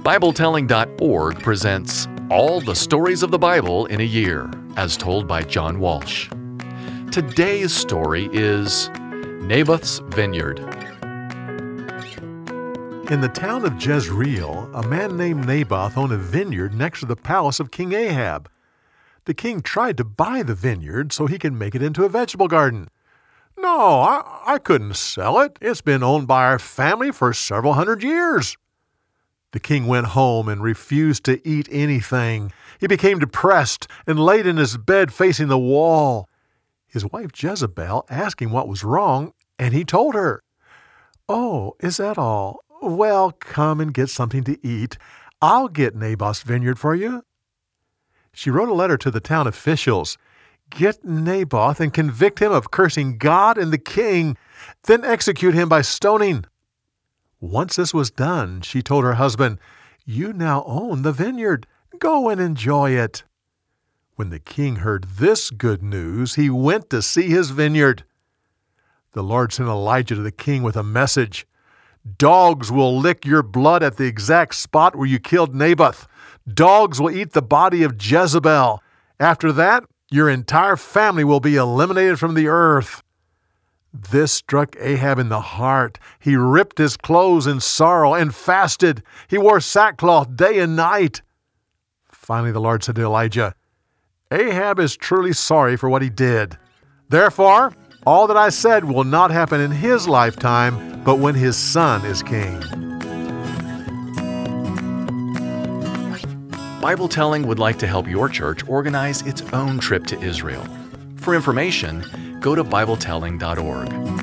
BibleTelling.org presents All the Stories of the Bible in a Year, as told by John Walsh. Today's story is Naboth's Vineyard. In the town of Jezreel, a man named Naboth owned a vineyard next to the palace of King Ahab. The king tried to buy the vineyard so he could make it into a vegetable garden. "No, I couldn't sell it. It's been owned by our family for several hundred years." The king went home and refused to eat anything. He became depressed and laid in his bed facing the wall. His wife Jezebel asked him what was wrong, and he told her. "Oh, is that all? Well, come and get something to eat. I'll get Naboth's vineyard for you." She wrote a letter to the town officials. "Get Naboth and convict him of cursing God and the king, then execute him by stoning." Once this was done, she told her husband, "You now own the vineyard. Go and enjoy it." When the king heard this good news, he went to see his vineyard. The Lord sent Elijah to the king with a message. "Dogs will lick your blood at the exact spot where you killed Naboth. Dogs will eat the body of Jezebel. After that, your entire family will be eliminated from the earth." This struck Ahab in the heart. He ripped his clothes in sorrow and fasted. He wore sackcloth day and night. Finally, the Lord said to Elijah, "Ahab is truly sorry for what he did. Therefore, all that I said will not happen in his lifetime, but when his son is king." Bible Telling would like to help your church organize its own trip to Israel. For information, go to BibleTelling.org.